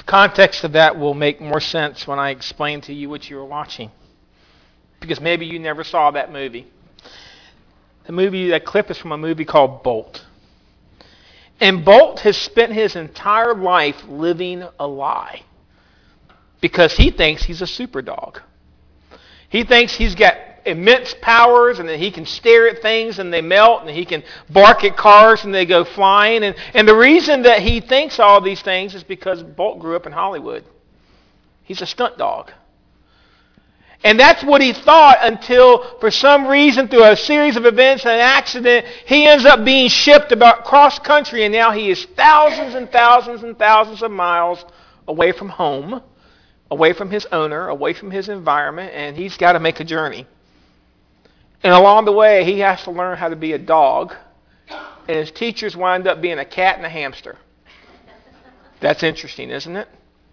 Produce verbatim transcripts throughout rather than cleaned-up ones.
context of that will make more sense when I explain to you what you were watching. Because maybe you never saw that movie. The movie, that clip is from a movie called Bolt. And Bolt has spent his entire life living a lie. Because he thinks he's a super dog. He thinks he's got immense powers and that he can stare at things and they melt, and he can bark at cars and they go flying. And, and the reason that he thinks all these things is because Bolt grew up in Hollywood. He's a stunt dog. And that's what he thought until, for some reason, through a series of events and an accident, he ends up being shipped about cross country, and now he is thousands and thousands and thousands of miles away from home, away from his owner, away from his environment, and he's got to make a journey. And along the way, he has to learn how to be a dog, and his teachers wind up being a cat and a hamster. That's interesting, isn't it?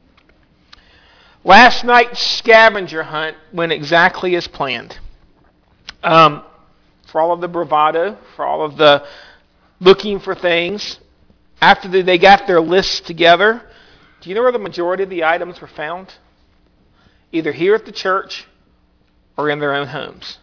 Last night's scavenger hunt went exactly as planned. Um, for all of the bravado, for all of the looking for things, after they got their lists together, do you know where the majority of the items were found? Either here at the church or in their own homes.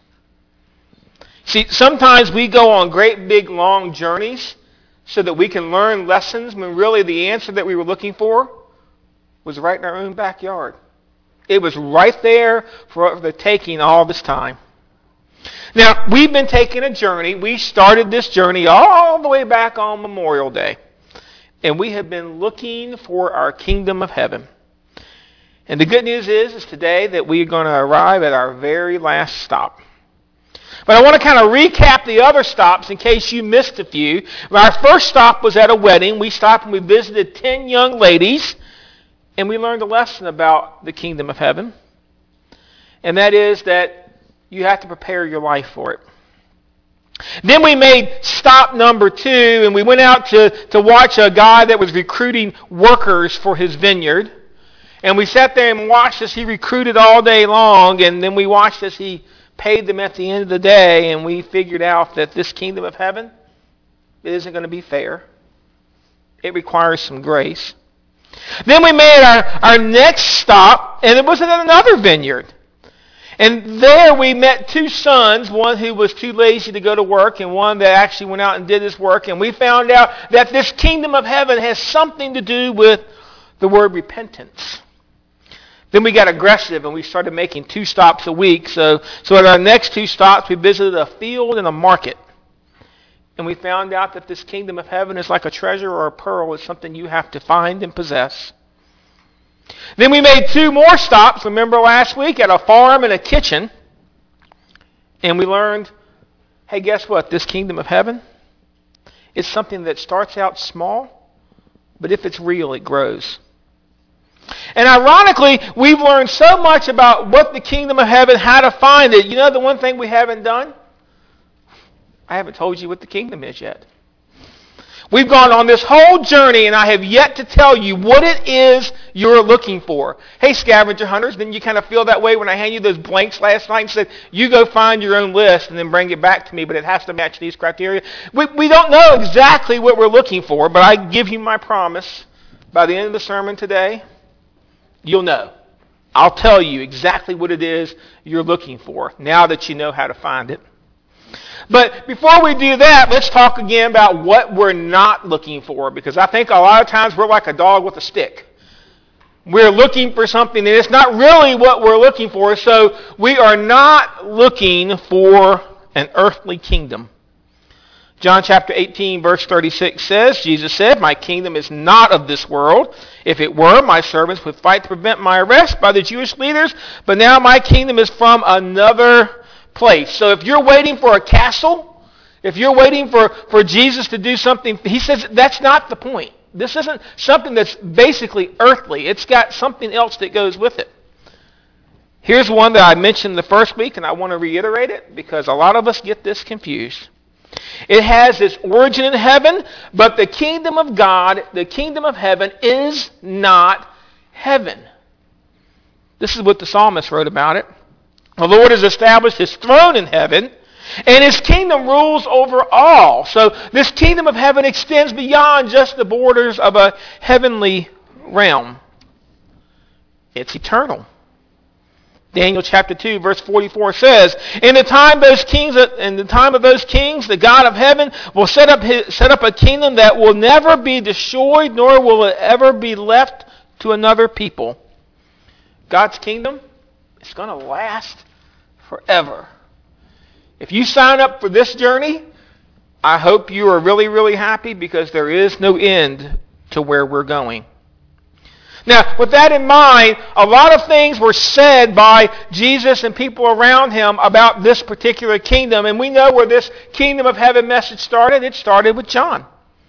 See, sometimes we go on great big long journeys so that we can learn lessons when really the answer that we were looking for was right in our own backyard. It was right there for the taking all this time. Now, we've been taking a journey. We started this journey all the way back on Memorial Day. And we have been looking for our kingdom of heaven. And the good news is, is today that we are going to arrive at our very last stop. But I want to kind of recap the other stops in case you missed a few. Our first stop was at a wedding. We stopped and we visited ten young ladies. And we learned a lesson about the kingdom of heaven. And that is that you have to prepare your life for it. Then we made stop number two, and we went out to, to watch a guy that was recruiting workers for his vineyard. And we sat there and watched as he recruited all day long, and then we watched as he paid them at the end of the day, and we figured out that this kingdom of heaven, it isn't going to be fair. It requires some grace. Then we made our, our next stop, and it was at another vineyard. And there we met two sons, one who was too lazy to go to work and one that actually went out and did his work. And we found out that this kingdom of heaven has something to do with the word repentance. Then we got aggressive and we started making two stops a week. So, so at our next two stops, we visited a field and a market. And we found out that this kingdom of heaven is like a treasure or a pearl. It's something you have to find and possess. Then we made two more stops, remember last week, at a farm and a kitchen. And we learned, hey, guess what? This kingdom of heaven is something that starts out small, but if it's real, it grows. And ironically, we've learned so much about what the kingdom of heaven, how to find it. You know the one thing we haven't done? I haven't told you what the kingdom is yet. We've gone on this whole journey, and I have yet to tell you what it is you're looking for. Hey, scavenger hunters, didn't you kind of feel that way when I handed you those blanks last night and said, you go find your own list and then bring it back to me, but it has to match these criteria? We, we don't know exactly what we're looking for, but I give you my promise. By the end of the sermon today, you'll know. I'll tell you exactly what it is you're looking for now that you know how to find it. But before we do that, let's talk again about what we're not looking for, because I think a lot of times we're like a dog with a stick. We're looking for something and it's not really what we're looking for, so we are not looking for an earthly kingdom. John chapter eighteen, verse thirty-six says, Jesus said, my kingdom is not of this world. If it were, my servants would fight to prevent my arrest by the Jewish leaders, but now my kingdom is from another place. So if you're waiting for a castle, if you're waiting for, for Jesus to do something, he says that's not the point. This isn't something that's basically earthly. It's got something else that goes with it. Here's one that I mentioned the first week, and I want to reiterate it because a lot of us get this confused. It has its origin in heaven, but the kingdom of God, the kingdom of heaven, is not heaven. This is what the psalmist wrote about it. The Lord has established his throne in heaven, and his kingdom rules over all. So this kingdom of heaven extends beyond just the borders of a heavenly realm. It's eternal. Daniel chapter two, verse forty-four says, In the time those kings, in the time of those kings, the God of heaven will set up his, set up a kingdom that will never be destroyed, nor will it ever be left to another people. God's kingdom is going to last forever. If you sign up for this journey, I hope you are really, really happy, because there is no end to where we're going. Now, with that in mind, a lot of things were said by Jesus and people around him about this particular kingdom. And we know where this kingdom of heaven message started. It started with John.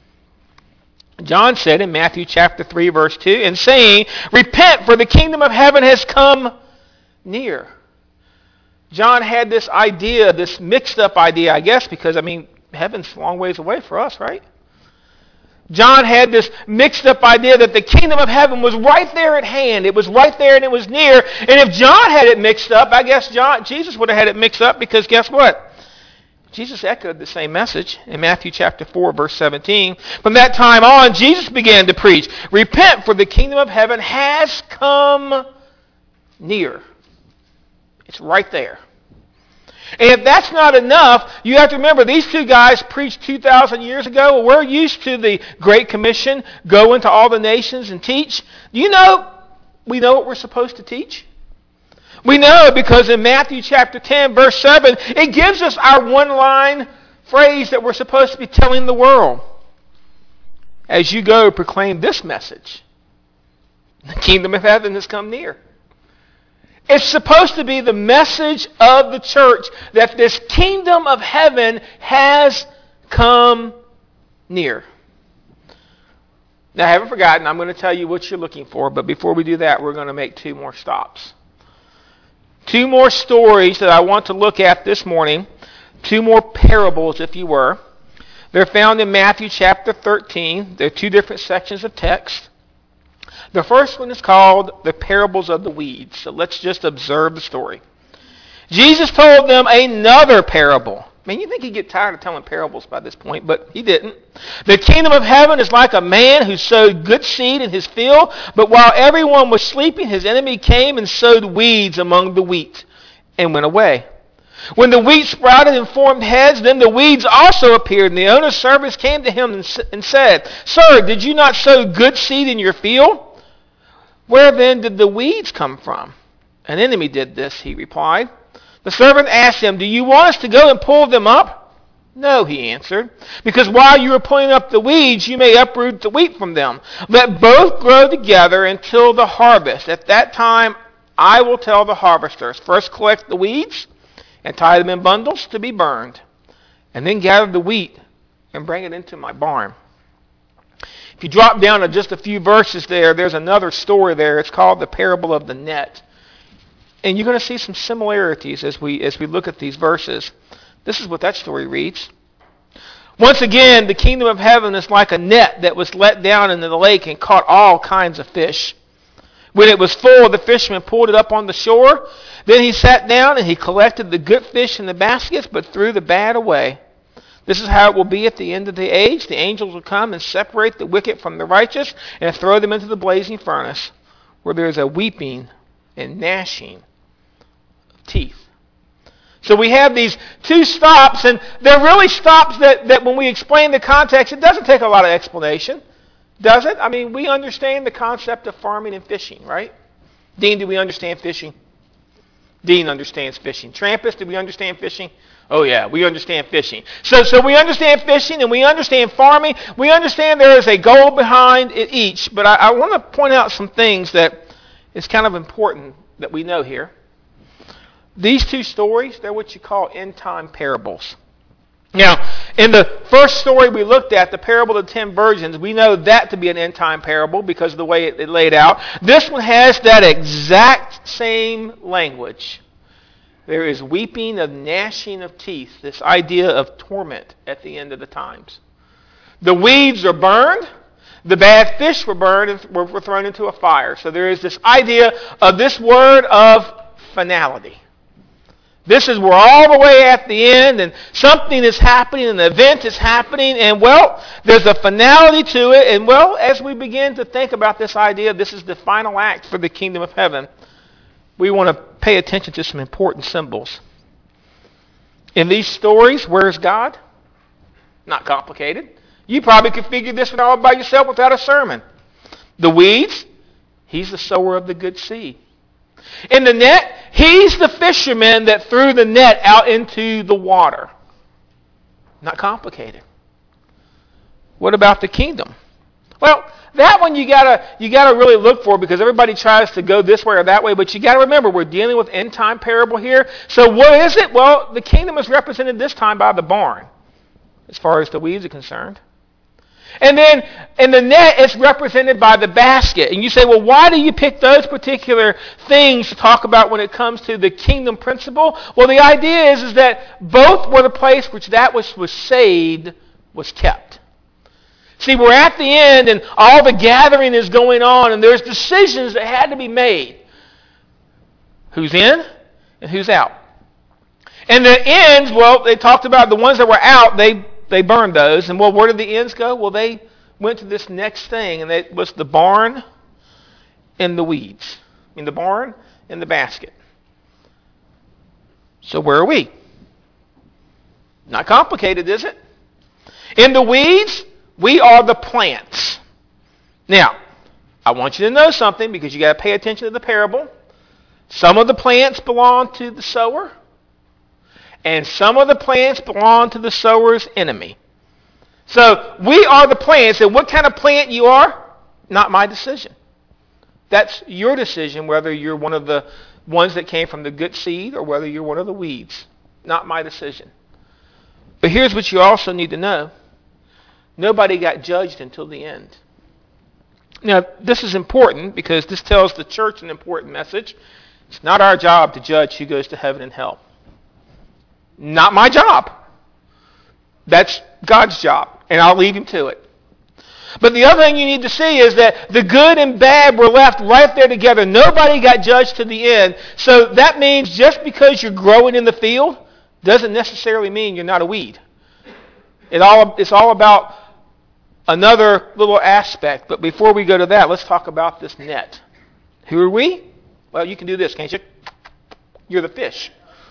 John said in Matthew chapter three, verse two, and saying, Repent, for the kingdom of heaven has come near. John had this idea, this mixed up idea, I guess, because, I mean, heaven's a long ways away for us, right? John had this mixed up idea that the kingdom of heaven was right there at hand. It was right there and it was near. And if John had it mixed up, I guess John, Jesus would have had it mixed up, because guess what? Jesus echoed the same message in Matthew chapter four, verse seventeen. From that time on, Jesus began to preach, Repent, for the kingdom of heaven has come near. It's right there. And if that's not enough, you have to remember, these two guys preached two thousand years ago. Well, we're used to the Great Commission, go into all the nations and teach. Do you know, we know what we're supposed to teach? We know because in Matthew chapter ten, verse seven, it gives us our one-line phrase that we're supposed to be telling the world. As you go, proclaim this message. The kingdom of heaven has come near. It's supposed to be the message of the church that this kingdom of heaven has come near. Now, I haven't forgotten. I'm going to tell you what you're looking for. But before we do that, we're going to make two more stops. Two more stories that I want to look at this morning. Two more parables, if you were. They're found in Matthew chapter thirteen. They're two different sections of text. The first one is called the parables of the weeds. So let's just observe the story. Jesus told them another parable. I mean, you think he'd get tired of telling parables by this point, but he didn't. The kingdom of heaven is like a man who sowed good seed in his field, but while everyone was sleeping, his enemy came and sowed weeds among the wheat and went away. When the wheat sprouted and formed heads, then the weeds also appeared, and the owner's servants came to him and said, Sir, did you not sow good seed in your field? Where then did the weeds come from? An enemy did this, he replied. The servant asked him, Do you want us to go and pull them up? No, he answered, because while you are pulling up the weeds, you may uproot the wheat from them. Let both grow together until the harvest. At that time, I will tell the harvesters, First collect the weeds and tie them in bundles to be burned, and then gather the wheat and bring it into my barn. If you drop down to just a few verses there, there's another story there. It's called the parable of the net. And you're going to see some similarities as we as we look at these verses. This is what that story reads. Once again, the kingdom of heaven is like a net that was let down into the lake and caught all kinds of fish. When it was full, the fisherman pulled it up on the shore. Then he sat down and he collected the good fish in the baskets, but threw the bad away. This is how it will be at the end of the age. The angels will come and separate the wicked from the righteous and throw them into the blazing furnace, where there is a weeping and gnashing of teeth. So we have these two stops, and they're really stops that, that when we explain the context, it doesn't take a lot of explanation, does it? I mean, we understand the concept of farming and fishing, right? Dean, do we understand fishing? Dean understands fishing. Trampus, do we understand fishing? Oh yeah, we understand fishing. So so we understand fishing and we understand farming. We understand there is a goal behind it each. But I, I want to point out some things that is kind of important that we know here. These two stories, they're what you call end-time parables. Now, in the first story we looked at, the parable of the ten virgins, we know that to be an end-time parable because of the way it, it laid out. This one has that exact same language. There is weeping of gnashing of teeth, this idea of torment at the end of the times. The weeds are burned. The bad fish were burned and were thrown into a fire. So there is this idea of this word of finality. This is we're all the way at the end, and something is happening, an event is happening, and well, there's a finality to it. And well, as we begin to think about this idea, this is the final act for the kingdom of heaven, we want to pay attention to some important symbols. In these stories, where is God? Not complicated. You probably could figure this one all by yourself without a sermon. The weeds, he's the sower of the good seed. In the net, he's the fisherman that threw the net out into the water. Not complicated. What about the kingdom? Well, that one you gotta you gotta really look for, because everybody tries to go this way or that way, but you gotta remember we're dealing with end time parable here. So what is it? Well, the kingdom is represented this time by the barn, as far as the weeds are concerned. And then in the net, it's represented by the basket. And you say, well, why do you pick those particular things to talk about when it comes to the kingdom principle? Well, the idea is, is that both were the place which that which was saved was kept. See, we're at the end, and all the gathering is going on, and there's decisions that had to be made. Who's in and who's out? And the ends, well, they talked about the ones that were out, they They burned those. And well, where did the ends go? Well, they went to this next thing, and it was the barn and the weeds. I mean, the barn and the basket. So where are we? Not complicated, is it? In the weeds, we are the plants. Now, I want you to know something, because you got to pay attention to the parable. Some of the plants belong to the sower, and some of the plants belong to the sower's enemy. So we are the plants, and what kind of plant you are, not my decision. That's your decision, whether you're one of the ones that came from the good seed or whether you're one of the weeds. Not my decision. But here's what you also need to know. Nobody got judged until the end. Now, this is important because this tells the church an important message. It's not our job to judge who goes to heaven and hell. Not my job. That's God's job, and I'll leave him to it. But the other thing you need to see is that the good and bad were left right there together. Nobody got judged to the end. So that means just because you're growing in the field doesn't necessarily mean you're not a weed. It all, it's all about another little aspect. But before we go to that, let's talk about this net. Who are we? Well, you can do this, can't you? You're the fish.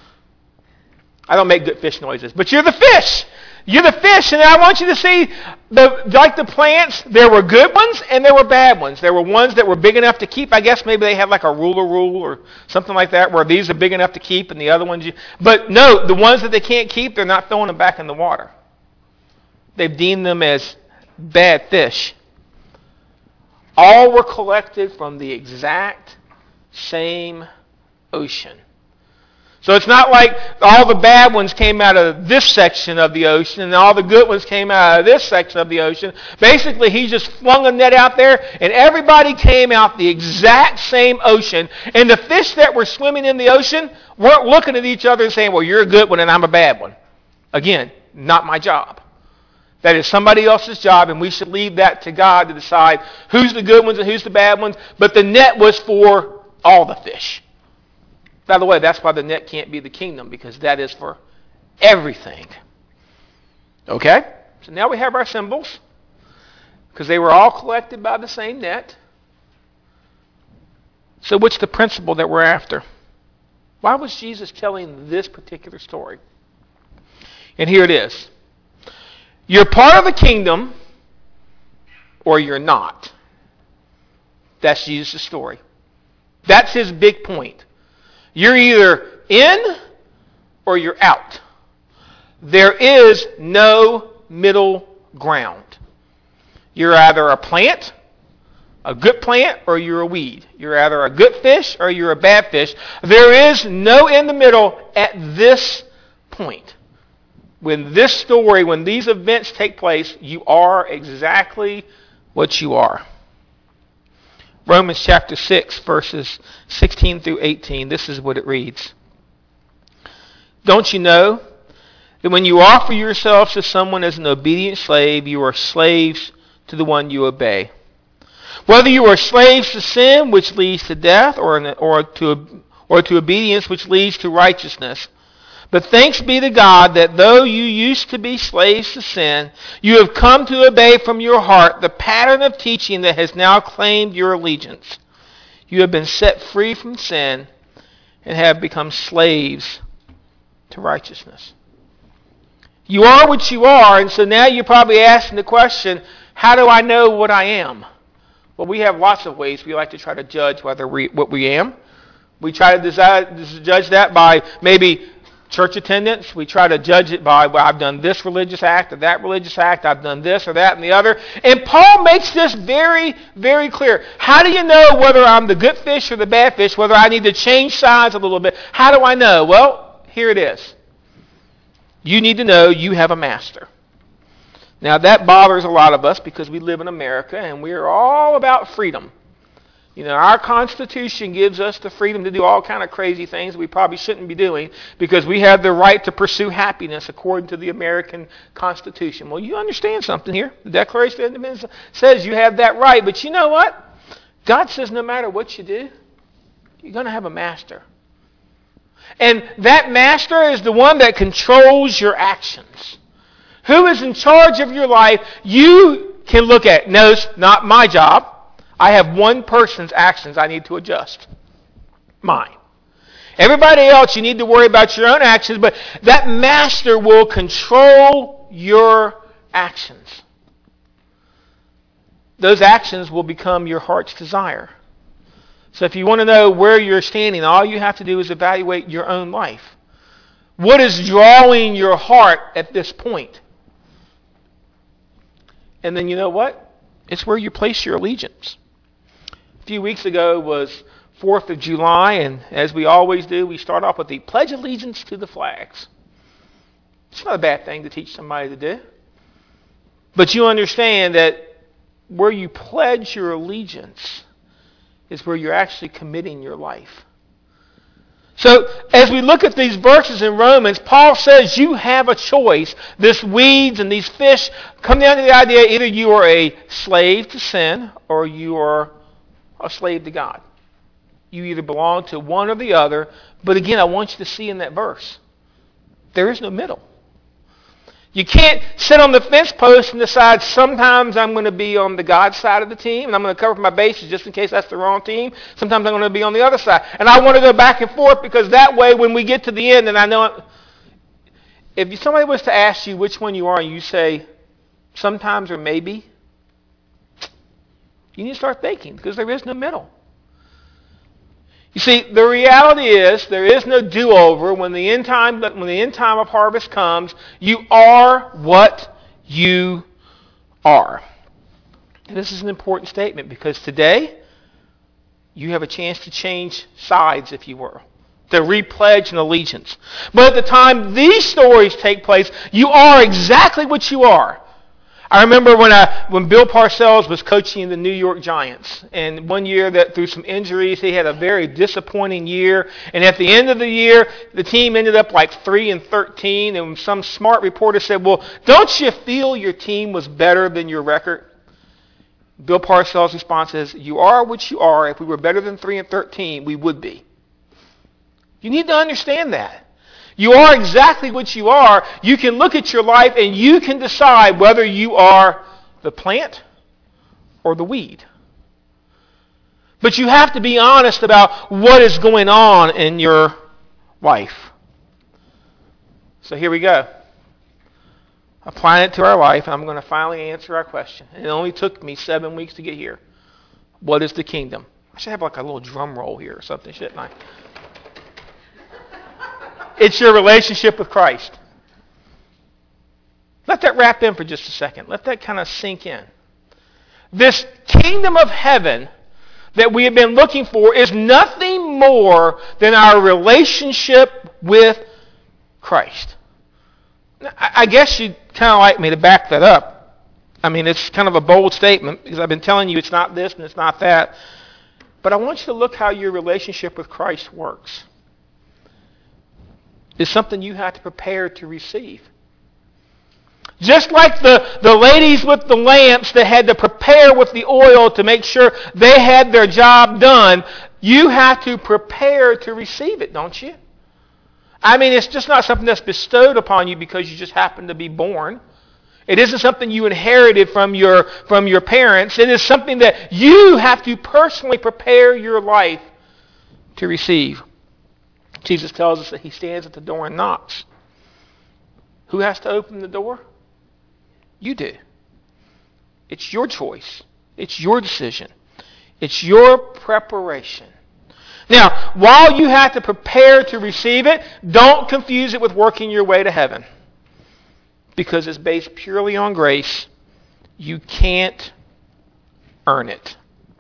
I don't make good fish noises, but you're the fish. You're the fish, and I want you to see, the, like the plants, there were good ones and there were bad ones. There were ones that were big enough to keep. I guess maybe they had like a ruler rule or something like that, where these are big enough to keep and the other ones you... But no, the ones that they can't keep, they're not throwing them back in the water. They've deemed them as bad fish. All were collected from the exact same ocean. So it's not like all the bad ones came out of this section of the ocean and all the good ones came out of this section of the ocean. Basically, he just flung a net out there and everybody came out the exact same ocean. And the fish that were swimming in the ocean weren't looking at each other and saying, well, you're a good one and I'm a bad one. Again, not my job. That is somebody else's job, and we should leave that to God to decide who's the good ones and who's the bad ones. But the net was for all the fish. By the way, that's why the net can't be the kingdom, because that is for everything. Okay? So now we have our symbols, because they were all collected by the same net. So what's the principle that we're after? Why was Jesus telling this particular story? And here it is. You're part of the kingdom, or you're not. That's Jesus' story. That's his big point. You're either in or you're out. There is no middle ground. You're either a plant, a good plant, or you're a weed. You're either a good fish or you're a bad fish. There is no in the middle at this point. When this story, when these events take place, you are exactly what you are. Romans chapter six, verses sixteen through eighteen, this is what it reads. Don't you know that when you offer yourselves to someone as an obedient slave, you are slaves to the one you obey? Whether you are slaves to sin, which leads to death, or, or, to, or to obedience, which leads to righteousness. But thanks be to God that though you used to be slaves to sin, you have come to obey from your heart the pattern of teaching that has now claimed your allegiance. You have been set free from sin and have become slaves to righteousness. You are what you are, and so now you're probably asking the question, how do I know what I am? Well, we have lots of ways we like to try to judge whether we, what we am. We try to decide, judge that by maybe church attendance. We try to judge it by, well, I've done this religious act or that religious act. I've done this or that and the other. And Paul makes this very, very clear. How do you know whether I'm the good fish or the bad fish, whether I need to change sides a little bit? How do I know? Well, here it is. You need to know you have a master. Now, that bothers a lot of us because we live in America and we're all about freedom. You know, our Constitution gives us the freedom to do all kind of crazy things we probably shouldn't be doing because we have the right to pursue happiness according to the American Constitution. Well, you understand something here. The Declaration of Independence says you have that right. But you know what? God says no matter what you do, you're going to have a master. And that master is the one that controls your actions. Who is in charge of your life? You can look at. No, it's not my job. I have one person's actions I need to adjust. Mine. Everybody else, you need to worry about your own actions, but that master will control your actions. Those actions will become your heart's desire. So if you want to know where you're standing, all you have to do is evaluate your own life. What is drawing your heart at this point? And then you know what? It's where you place your allegiance. A few weeks ago was fourth of July, and as we always do, we start off with the Pledge Allegiance to the Flags. It's not a bad thing to teach somebody to do. But you understand that where you pledge your allegiance is where you're actually committing your life. So as we look at these verses in Romans, Paul says you have a choice. This weeds and these fish come down to the idea either you are a slave to sin or you are a slave to God. You either belong to one or the other. But again, I want you to see in that verse, there is no middle. You can't sit on the fence post and decide sometimes I'm going to be on the God side of the team and I'm going to cover my bases just in case that's the wrong team. Sometimes I'm going to be on the other side. And I want to go back and forth because that way when we get to the end and I know if somebody was to ask you which one you are and you say sometimes or maybe, you need to start thinking because there is no middle. You see, the reality is there is no do-over. When the end time, when the end time of harvest comes, you are what you are. And this is an important statement because today you have a chance to change sides, if you will, to repledge an allegiance. But at the time these stories take place, you are exactly what you are. I remember when I when Bill Parcells was coaching the New York Giants, and one year that through some injuries he had a very disappointing year, and at the end of the year the team ended up like three and thirteen, and some smart reporter said, "Well, don't you feel your team was better than your record?" Bill Parcells' response is, "You are what you are. If we were better than three and thirteen, we would be." You need to understand that. You are exactly what you are. You can look at your life and you can decide whether you are the plant or the weed. But you have to be honest about what is going on in your life. So here we go. Applying it to our life, and I'm going to finally answer our question. And it only took me seven weeks to get here. What is the kingdom? I should have like a little drum roll here or something, shouldn't I? It's your relationship with Christ. Let that wrap in for just a second. Let that kind of sink in. This kingdom of heaven that we have been looking for is nothing more than our relationship with Christ. I guess you'd kind of like me to back that up. I mean, it's kind of a bold statement because I've been telling you it's not this and it's not that. But I want you to look how your relationship with Christ works. It's something you have to prepare to receive. Just like the, the ladies with the lamps that had to prepare with the oil to make sure they had their job done, you have to prepare to receive it, don't you? I mean, it's just not something that's bestowed upon you because you just happen to be born. It isn't something you inherited from your, from your parents. It is something that you have to personally prepare your life to receive. Jesus tells us that he stands at the door and knocks. Who has to open the door? You do. It's your choice. It's your decision. It's your preparation. Now, while you have to prepare to receive it, don't confuse it with working your way to heaven. Because it's based purely on grace. You can't earn it.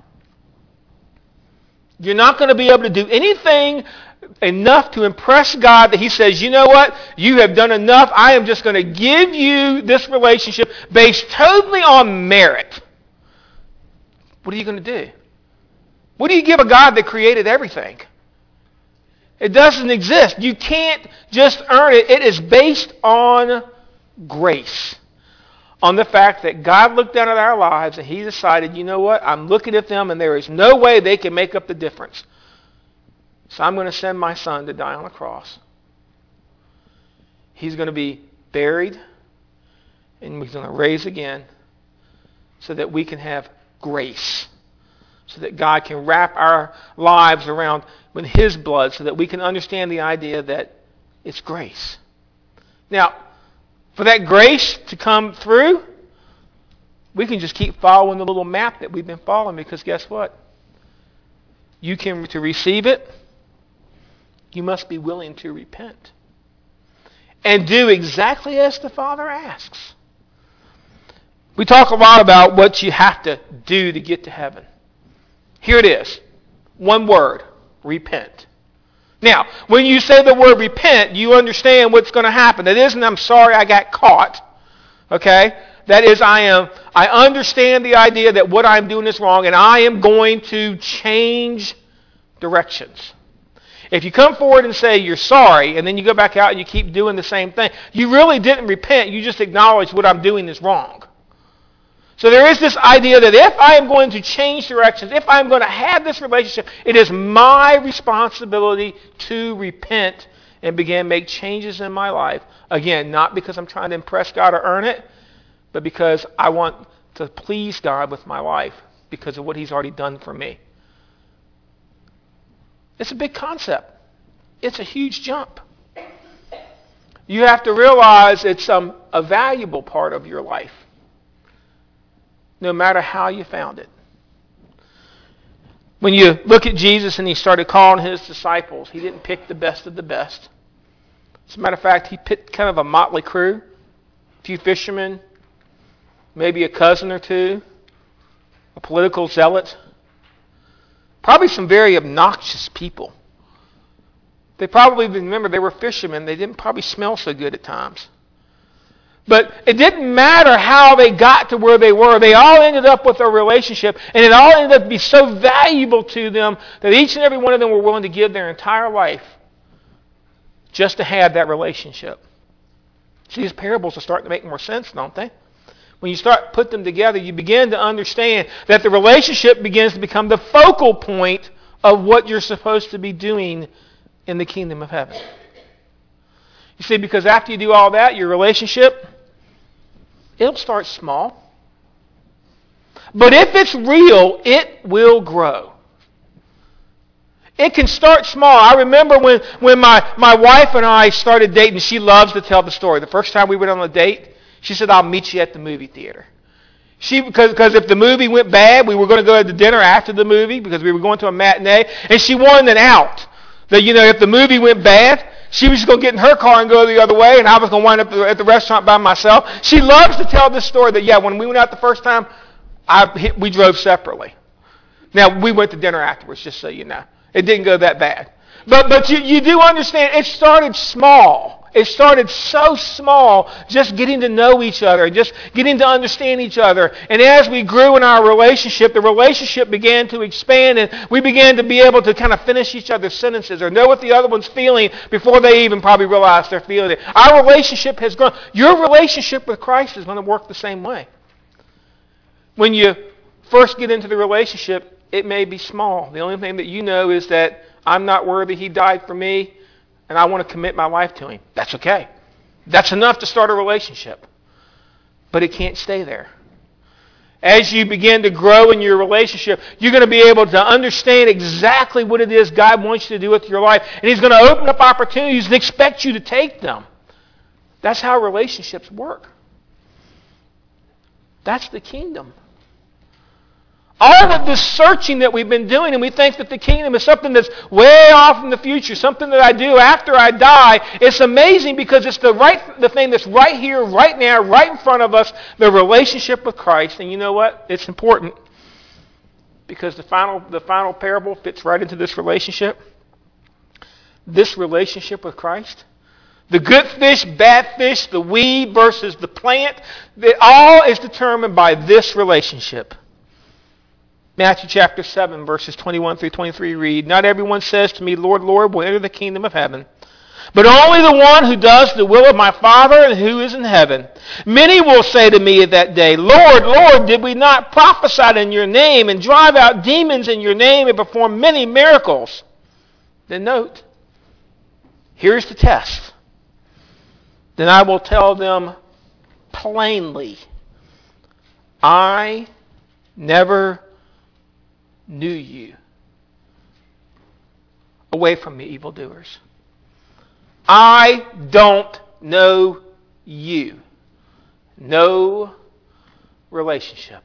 You're not going to be able to do anything enough to impress God that he says, you know what? You have done enough. I am just going to give you this relationship based totally on merit. What are you going to do? What do you give a God that created everything? It doesn't exist. You can't just earn it. It is based on grace. On the fact that God looked down at our lives and he decided, you know what? I'm looking at them and there is no way they can make up the difference. So I'm going to send my son to die on a cross. He's going to be buried and he's going to raise again so that we can have grace. So that God can wrap our lives around with his blood so that we can understand the idea that it's grace. Now, for that grace to come through, we can just keep following the little map that we've been following because guess what? You can, to receive it, you must be willing to repent. And do exactly as the Father asks. We talk a lot about what you have to do to get to heaven. Here it is. One word. Repent. Now, when you say the word repent, you understand what's going to happen. That isn't, I'm sorry I got caught. Okay? That is, I am, I understand the idea that what I'm doing is wrong and I am going to change directions. If you come forward and say you're sorry and then you go back out and you keep doing the same thing, you really didn't repent. You just acknowledge what I'm doing is wrong. So there is this idea that if I am going to change directions, if I'm going to have this relationship, it is my responsibility to repent and begin to make changes in my life. Again, not because I'm trying to impress God or earn it, but because I want to please God with my life because of what he's already done for me. It's a big concept. It's a huge jump. You have to realize it's um, a valuable part of your life. No matter how you found it. When you look at Jesus and he started calling his disciples, he didn't pick the best of the best. As a matter of fact, he picked kind of a motley crew. A few fishermen, maybe a cousin or two, a political zealot. Probably some very obnoxious people. They probably, remember, they were fishermen. They didn't probably smell so good at times. But it didn't matter how they got to where they were. They all ended up with a relationship. And it all ended up to be so valuable to them that each and every one of them were willing to give their entire life just to have that relationship. See, these parables are starting to make more sense, don't they? When you start to put them together, you begin to understand that the relationship begins to become the focal point of what you're supposed to be doing in the kingdom of heaven. You see, because after you do all that, your relationship, it'll start small. But if it's real, it will grow. It can start small. I remember when, when my, my wife and I started dating, she loves to tell the story. The first time we went on a date, she said, I'll meet you at the movie theater. She, because, because if the movie went bad, we were going to go to dinner after the movie because we were going to a matinee. And she wanted an out. That, you know, if the movie went bad, she was just going to get in her car and go the other way, and I was going to wind up at the restaurant by myself. She loves to tell this story that, yeah, when we went out the first time, I, we drove separately. Now, we went to dinner afterwards, just so you know. It didn't go that bad. But but you, you do understand, it started small. It started so small, just getting to know each other, just getting to understand each other. And as we grew in our relationship, the relationship began to expand, and we began to be able to kind of finish each other's sentences or know what the other one's feeling before they even probably realize they're feeling it. Our relationship has grown. Your relationship with Christ is going to work the same way. When you first get into the relationship, it may be small. The only thing that you know is that I'm not worthy. He died for me. and I want to commit my life to him. That's okay. That's enough to start a relationship. But it can't stay there. As you begin to grow in your relationship, you're going to be able to understand exactly what it is God wants you to do with your life. And he's going to open up opportunities and expect you to take them. That's how relationships work. That's the kingdom. All of this searching that we've been doing, and we think that the kingdom is something that's way off in the future, something that I do after I die. It's amazing because it's the right, the thing that's right here, right now, right in front of us, the relationship with Christ. And you know what? It's important because the final, the final parable fits right into this relationship. This relationship with Christ. The good fish, bad fish, the weed versus the plant, it all is determined by this relationship. Matthew chapter seven, verses twenty-one through twenty-three read, "Not everyone says to me, Lord, Lord, will enter the kingdom of heaven, but only the one who does the will of my Father who is in heaven. Many will say to me at that day, Lord, Lord, did we not prophesy in your name and drive out demons in your name and perform many miracles?" Then note, here's the test. "Then I will tell them plainly, I never knew you. Away from me, evildoers. I don't know you." No relationship.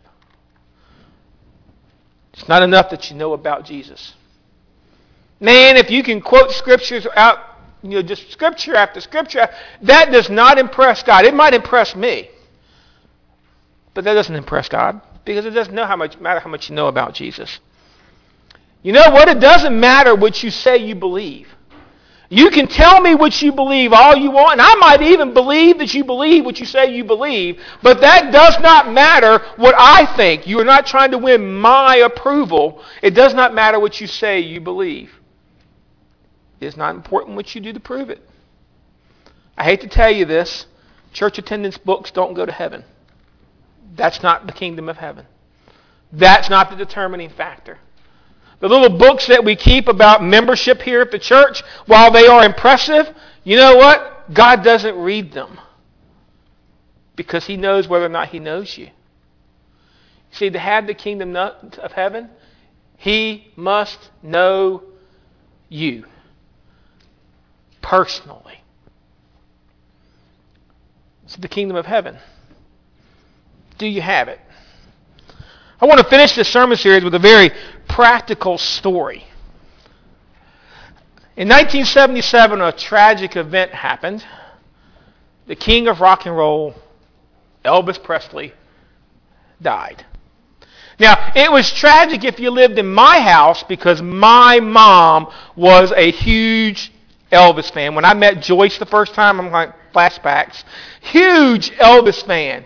It's not enough that you know about Jesus. Man, if you can quote scriptures out, you know, just scripture after scripture, that does not impress God. It might impress me, but that doesn't impress God because it doesn't know how much matter how much you know about Jesus. You know what? It doesn't matter what you say you believe. You can tell me what you believe all you want, and I might even believe that you believe what you say you believe, but that does not matter what I think. You are not trying to win my approval. It does not matter what you say you believe. It's not important what you do to prove it. I hate to tell you this, church attendance books don't go to heaven. That's not the kingdom of heaven. That's not the determining factor. The little books that we keep about membership here at the church, while they are impressive, you know what? God doesn't read them because he knows whether or not he knows you. See, to have the kingdom of heaven, he must know you personally. It's the kingdom of heaven. Do you have it? I want to finish this sermon series with a very practical story. In nineteen seventy-seven, a tragic event happened. The king of rock and roll, Elvis Presley, died. Now, it was tragic if you lived in my house because my mom was a huge Elvis fan. When I met Joyce the first time, I'm like, flashbacks. Huge Elvis fan.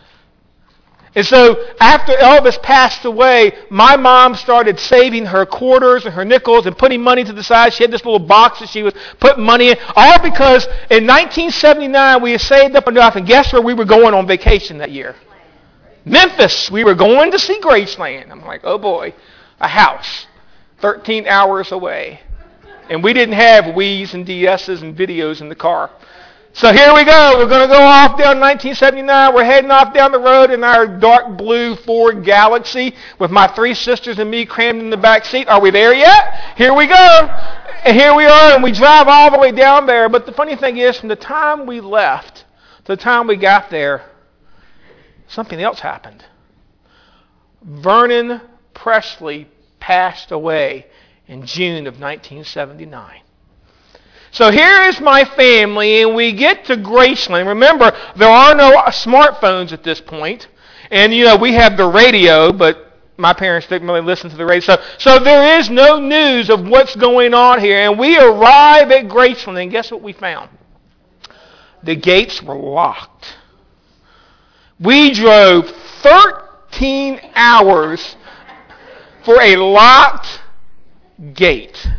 And so after Elvis passed away, my mom started saving her quarters and her nickels and putting money to the side. She had this little box that she would put money in, all because in nineteen seventy-nine we had saved up enough, and guess where we were going on vacation that year? Memphis. We were going to see Graceland. I'm like, oh boy, a house thirteen hours away. And we didn't have Wii's and D S's and videos in the car. So here we go. We're going to go off down nineteen seventy-nine. We're heading off down the road in our dark blue Ford Galaxy with my three sisters and me crammed in the back seat. Are we there yet? Here we go. And here we are, and we drive all the way down there. But the funny thing is, from the time we left to the time we got there, something else happened. Vernon Presley passed away in June of nineteen seventy-nine. So here is my family, and we get to Graceland. Remember, there are no smartphones at this point. And, you know, we have the radio, but my parents didn't really listen to the radio. So, so there is no news of what's going on here. And we arrive at Graceland, and guess what we found? The gates were locked. We drove thirteen hours for a locked gate.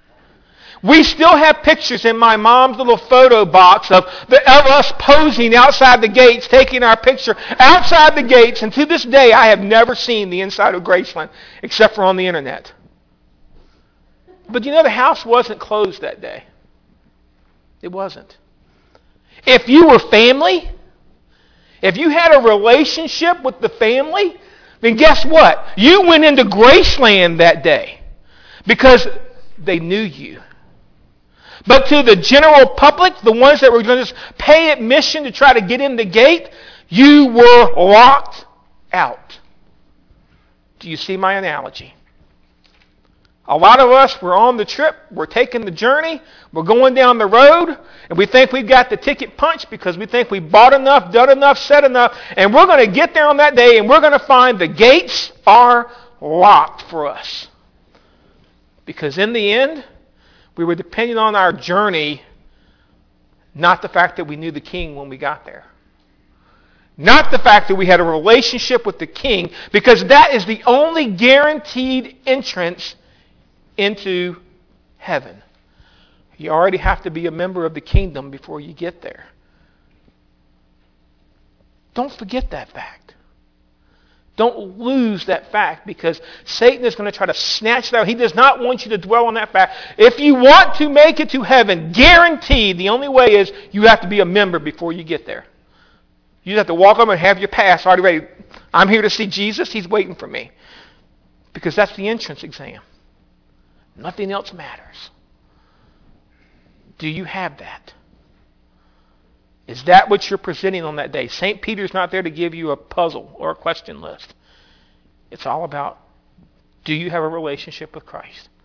We still have pictures in my mom's little photo box of, the, of us posing outside the gates, taking our picture outside the gates. And to this day, I have never seen the inside of Graceland except for on the internet. But you know, the house wasn't closed that day. It wasn't. If you were family, if you had a relationship with the family, then guess what? You went into Graceland that day because they knew you. But to the general public, the ones that were going to just pay admission to try to get in the gate, you were locked out. Do you see my analogy? A lot of us, we're on the trip, we're taking the journey, we're going down the road, and we think we've got the ticket punched because we think we bought enough, done enough, said enough, and we're going to get there on that day and we're going to find the gates are locked for us. Because in the end, we were depending on our journey, not the fact that we knew the King when we got there. Not the fact that we had a relationship with the King, because that is the only guaranteed entrance into heaven. You already have to be a member of the kingdom before you get there. Don't forget that fact. Don't lose that fact, because Satan is going to try to snatch it out. He does not want you to dwell on that fact. If you want to make it to heaven, guaranteed, the only way is you have to be a member before you get there. You just have to walk up and have your pass already ready. I'm here to see Jesus. He's waiting for me. Because that's the entrance exam. Nothing else matters. Do you have that? Is that what you're presenting on that day? Saint Peter's not there to give you a puzzle or a question list. It's all about, do you have a relationship with Christ?